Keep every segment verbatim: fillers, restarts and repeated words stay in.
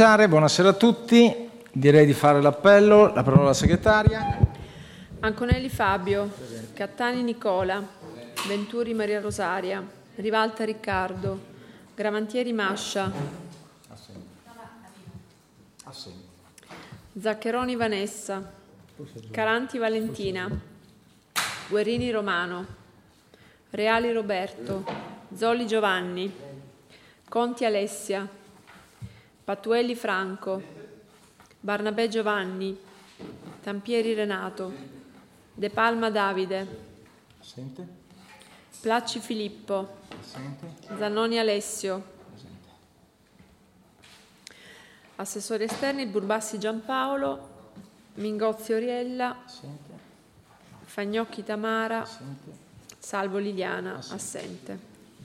cominciare. Buonasera a tutti. Direi di fare l'appello. La parola alla segretaria. Anconelli Fabio, Cattani Nicola, Venturi Maria Rosaria, Rivalta Riccardo, Gramantieri Mascia, Zaccheroni Vanessa, Caranti Valentina, Guerrini Romano, Reali Roberto, Zolli Giovanni, Conti Alessia, Pattuelli Franco, Barnabè Giovanni, Tampieri Renato, De Palma Davide, Assente. Placci Filippo, Assente. Zannoni Alessio, assessori esterni Burbassi Giampaolo, Mingozzi Oriella, Assente. Fagnocchi Tamara, Assente. Salvo Liliana, Assente. assente.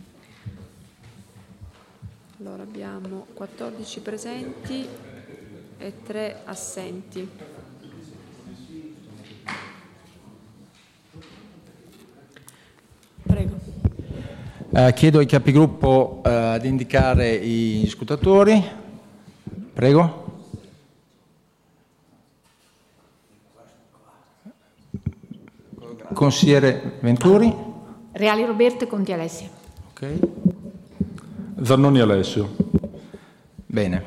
Allora abbiamo quattordici presenti e tre assenti. Prego. Eh, chiedo ai capigruppo eh, di indicare i scrutatori. Prego. Consigliere Venturi. Reali Roberto e Conti Alessia. Ok. Zannoni Alessio. Bene.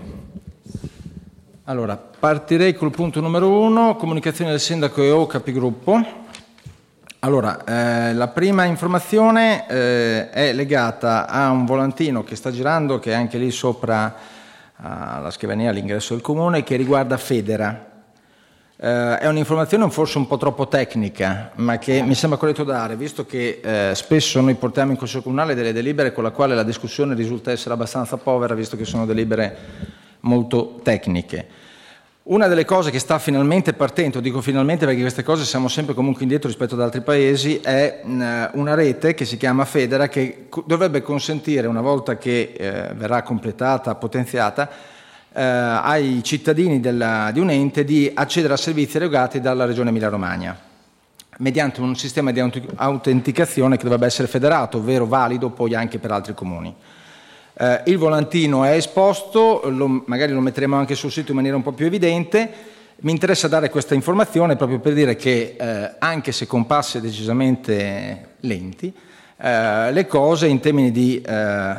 Allora, partirei col punto numero uno, comunicazione del sindaco e o capigruppo. Allora, eh, la prima informazione eh, è legata a un volantino che sta girando, che è anche lì sopra alla scrivania all'ingresso del comune, che riguarda Federa. Eh, è un'informazione forse un po' troppo tecnica, ma che mi sembra corretto dare, visto che eh, spesso noi portiamo in Consiglio Comunale delle delibere con la quale la discussione risulta essere abbastanza povera, visto che sono delibere molto tecniche. Una delle cose che sta finalmente partendo, dico finalmente perché queste cose siamo sempre comunque indietro rispetto ad altri paesi, è una rete che si chiama Federa, che dovrebbe consentire, una volta che eh, verrà completata, potenziata, eh, ai cittadini della, di un ente di accedere a servizi erogati dalla Regione Emilia-Romagna, mediante un sistema di autenticazione che dovrebbe essere federato, ovvero valido poi anche per altri comuni. Eh, il volantino è esposto, lo, magari lo metteremo anche sul sito in maniera un po' più evidente. Mi interessa dare questa informazione proprio per dire che eh, anche se con passi decisamente lenti, eh, le cose in termini di, eh,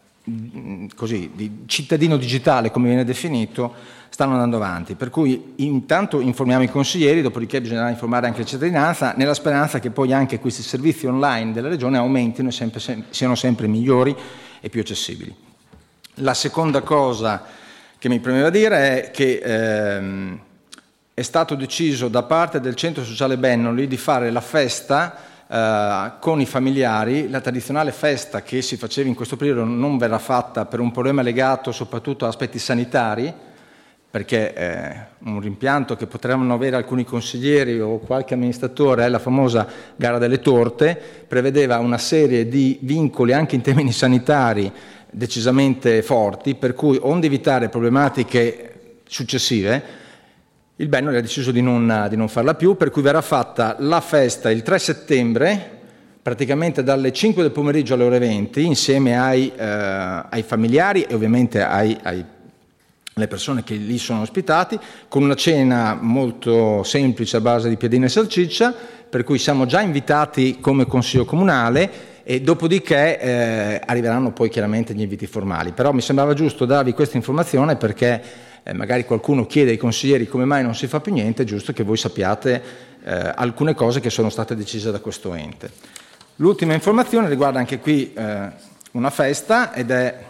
così, di cittadino digitale, come viene definito, stanno andando avanti. Per cui intanto informiamo i consiglieri, dopodiché bisognerà informare anche la cittadinanza, nella speranza che poi anche questi servizi online della Regione aumentino e sempre, sem- siano sempre migliori e più accessibili. La seconda cosa che mi premeva dire è che ehm, è stato deciso da parte del Centro Sociale Bennoli di fare la festa eh, con i familiari. La tradizionale festa che si faceva in questo periodo non verrà fatta per un problema legato soprattutto a aspetti sanitari, perché eh, un rimpianto che potranno avere alcuni consiglieri o qualche amministratore è la famosa gara delle torte, prevedeva una serie di vincoli anche in termini sanitari decisamente forti, per cui onde evitare problematiche successive, il Bennoli ha deciso di non, di non farla più, per cui verrà fatta la festa il tre settembre, praticamente dalle cinque del pomeriggio alle ore venti, insieme ai, eh, ai familiari e ovviamente ai, ai le persone che lì sono ospitati, con una cena molto semplice a base di piadine e salsiccia, per cui siamo già invitati come Consiglio Comunale e dopodiché eh, arriveranno poi chiaramente gli inviti formali. Però mi sembrava giusto darvi questa informazione perché eh, magari qualcuno chiede ai consiglieri come mai non si fa più niente, è giusto che voi sappiate eh, alcune cose che sono state decise da questo ente. L'ultima informazione riguarda anche qui eh, una festa ed è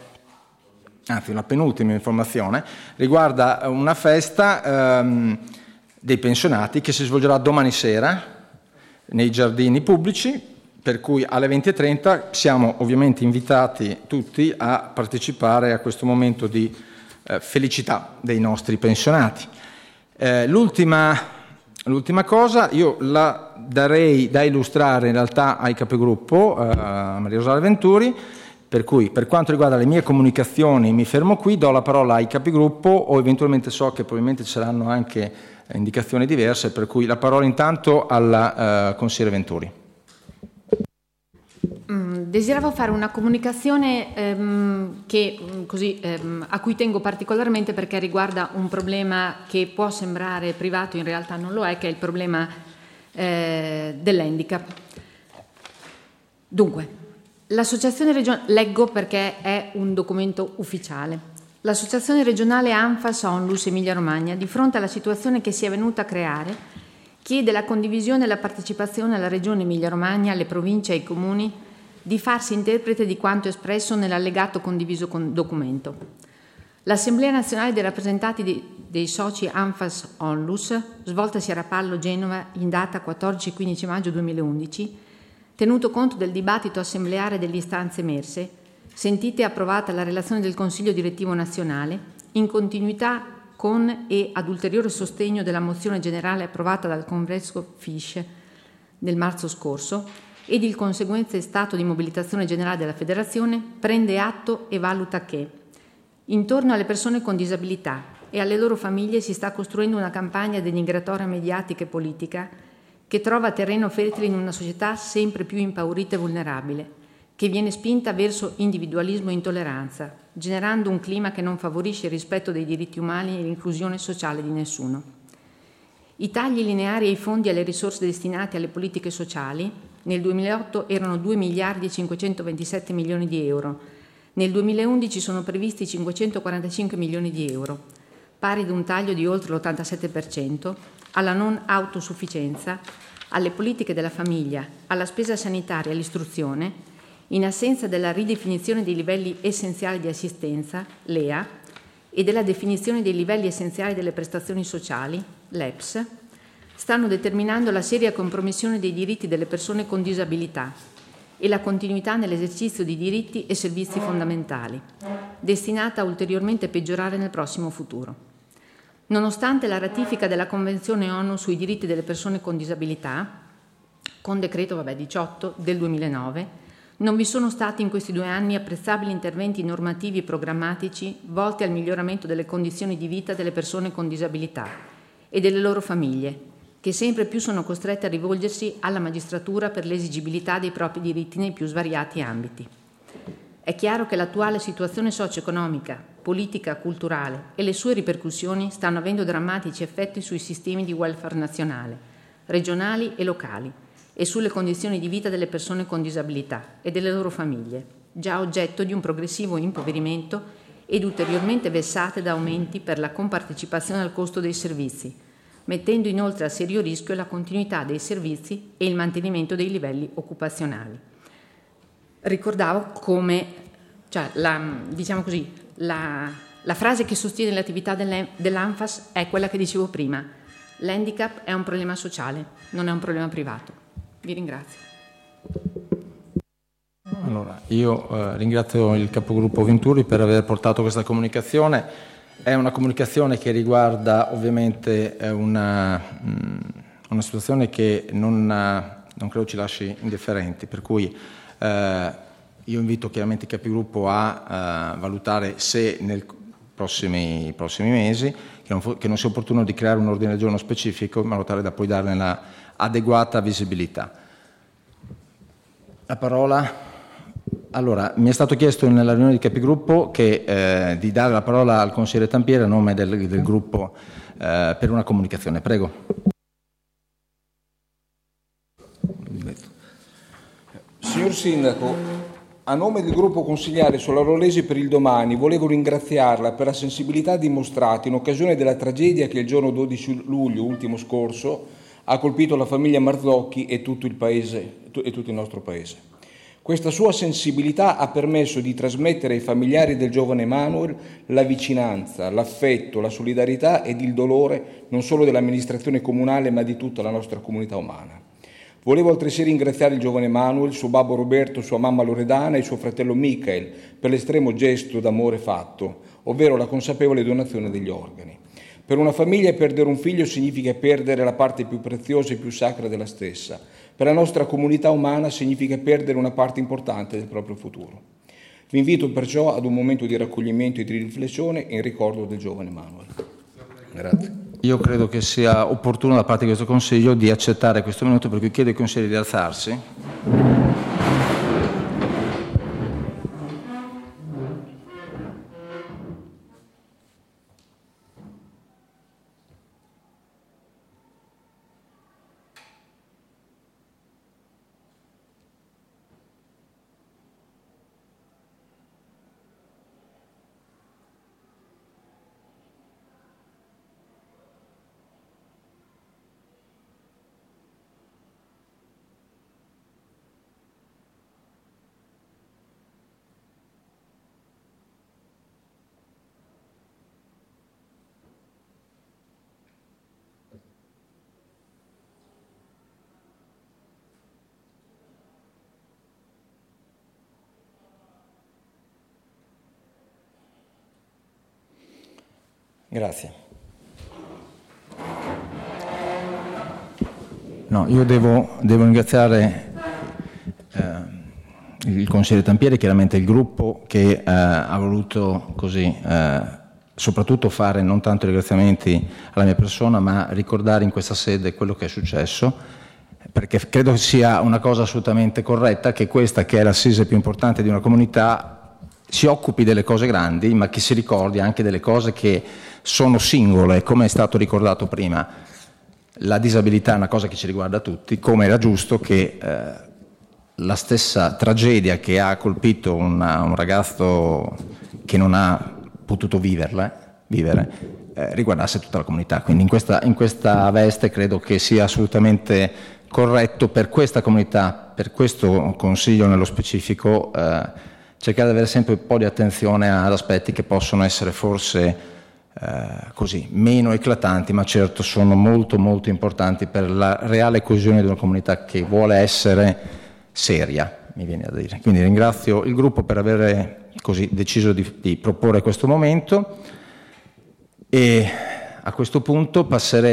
anzi una penultima informazione, riguarda una festa ehm, dei pensionati che si svolgerà domani sera nei giardini pubblici, per cui alle venti e trenta siamo ovviamente invitati tutti a partecipare a questo momento di eh, felicità dei nostri pensionati. Eh, l'ultima, l'ultima cosa, io la darei da illustrare in realtà ai capigruppo, eh, a Maria Rosaria Venturi. Per cui, per quanto riguarda le mie comunicazioni, mi fermo qui, do la parola ai capigruppo o eventualmente so che probabilmente ci saranno anche indicazioni diverse, per cui la parola intanto alla uh, consigliere Venturi. Mm, desideravo fare una comunicazione ehm, che, così, ehm, a cui tengo particolarmente perché riguarda un problema che può sembrare privato, in realtà non lo è, che è il problema eh, dell'handicap. Dunque, l'associazione regionale, leggo perché è un documento ufficiale. L'associazione regionale ANFAS Onlus Emilia Romagna, di fronte alla situazione che si è venuta a creare, chiede la condivisione e la partecipazione alla Regione Emilia-Romagna, alle province e ai comuni di farsi interprete di quanto espresso nell'allegato condiviso con documento. L'Assemblea Nazionale dei Rappresentanti di, dei Soci ANFAS Onlus, svoltasi a Rapallo, Genova, in data quattordici e quindici maggio duemilaundici, tenuto conto del dibattito assembleare delle istanze emerse, sentita e approvata la relazione del Consiglio Direttivo Nazionale, in continuità con e ad ulteriore sostegno della mozione generale approvata dal Congresso Fish nel marzo scorso ed il conseguente stato di mobilitazione generale della Federazione, prende atto e valuta che intorno alle persone con disabilità e alle loro famiglie si sta costruendo una campagna denigratoria mediatica e politica che trova terreno fertile in una società sempre più impaurita e vulnerabile, che viene spinta verso individualismo e intolleranza, generando un clima che non favorisce il rispetto dei diritti umani e l'inclusione sociale di nessuno. I tagli lineari ai fondi e alle risorse destinate alle politiche sociali nel duemilaotto erano due miliardi e cinquecentoventisette milioni di euro, nel duemilaundici sono previsti cinquecentoquarantacinque milioni di euro, pari ad un taglio di oltre l'ottantasette per cento, alla non autosufficienza, alle politiche della famiglia, alla spesa sanitaria e all'istruzione, in assenza della ridefinizione dei livelli essenziali di assistenza, L E A, e della definizione dei livelli essenziali delle prestazioni sociali, l'E P S, stanno determinando la seria compromissione dei diritti delle persone con disabilità e la continuità nell'esercizio di diritti e servizi fondamentali, destinata a ulteriormente peggiorare nel prossimo futuro. Nonostante la ratifica della Convenzione ONU sui diritti delle persone con disabilità, con decreto vabbè, diciotto del duemilanove, non vi sono stati in questi due anni apprezzabili interventi normativi e programmatici volti al miglioramento delle condizioni di vita delle persone con disabilità e delle loro famiglie, che sempre più sono costrette a rivolgersi alla magistratura per l'esigibilità dei propri diritti nei più svariati ambiti. È chiaro che l'attuale situazione socio-economica, politica, culturale e le sue ripercussioni stanno avendo drammatici effetti sui sistemi di welfare nazionale, regionali e locali, e sulle condizioni di vita delle persone con disabilità e delle loro famiglie, già oggetto di un progressivo impoverimento ed ulteriormente vessate da aumenti per la compartecipazione al costo dei servizi, mettendo inoltre a serio rischio la continuità dei servizi e il mantenimento dei livelli occupazionali. Ricordavo come, cioè, la, diciamo così, la, la frase che sostiene l'attività dell'ANFAS è quella che dicevo prima: l'handicap è un problema sociale, non è un problema privato. Vi ringrazio. Allora, io eh, ringrazio il capogruppo Venturi per aver portato questa comunicazione. È una comunicazione che riguarda ovviamente eh, una, mh, una situazione che non, uh, non credo ci lasci indifferenti, per cui eh, io invito chiaramente il capogruppo a uh, valutare se nei prossimi, prossimi mesi che non, che non sia opportuno di creare un ordine del giorno specifico in modo tale da poi darne la adeguata visibilità. La parola. Allora, mi è stato chiesto nella riunione di capigruppo che, eh, di dare la parola al consigliere Tampieri a nome del, del gruppo eh, per una comunicazione. Prego. Signor Sindaco, a nome del gruppo consigliare Solarolesi per il Domani volevo ringraziarla per la sensibilità dimostrata in occasione della tragedia che il giorno dodici luglio ultimo scorso ha colpito la famiglia Marzocchi e tutto il paese e tutto il nostro paese. Questa sua sensibilità ha permesso di trasmettere ai familiari del giovane Emanuel la vicinanza, l'affetto, la solidarietà ed il dolore non solo dell'amministrazione comunale ma di tutta la nostra comunità umana. Volevo altresì ringraziare il giovane Emanuel, suo babbo Roberto, sua mamma Loredana e suo fratello Michael per l'estremo gesto d'amore fatto, ovvero la consapevole donazione degli organi. Per una famiglia perdere un figlio significa perdere la parte più preziosa e più sacra della stessa. Per la nostra comunità umana significa perdere una parte importante del proprio futuro. Vi invito perciò ad un momento di raccoglimento e di riflessione in ricordo del giovane Emanuel. Grazie. Io credo che sia opportuno da parte di questo Consiglio di accettare questo minuto, per cui chiedo ai consiglieri di alzarsi. Grazie. No, io devo, devo ringraziare eh, il consigliere Tampieri, chiaramente il gruppo che eh, ha voluto così eh, soprattutto fare non tanto i ringraziamenti alla mia persona, ma ricordare in questa sede quello che è successo, perché credo sia una cosa assolutamente corretta che questa, che è l'assise più importante di una comunità, si occupi delle cose grandi, ma che si ricordi anche delle cose che sono singole, come è stato ricordato prima. La disabilità è una cosa che ci riguarda tutti, come era giusto che eh, la stessa tragedia che ha colpito una, un ragazzo che non ha potuto viverla, vivere, eh, riguardasse tutta la comunità. Quindi in questa, in questa veste credo che sia assolutamente corretto per questa comunità, per questo Consiglio nello specifico, eh, cercare di avere sempre un po' di attenzione ad aspetti che possono essere forse Eh, così, meno eclatanti, ma certo sono molto molto importanti per la reale coesione di una comunità che vuole essere seria, mi viene da dire. Quindi ringrazio il gruppo per aver così deciso di, di proporre questo momento e a questo punto passerei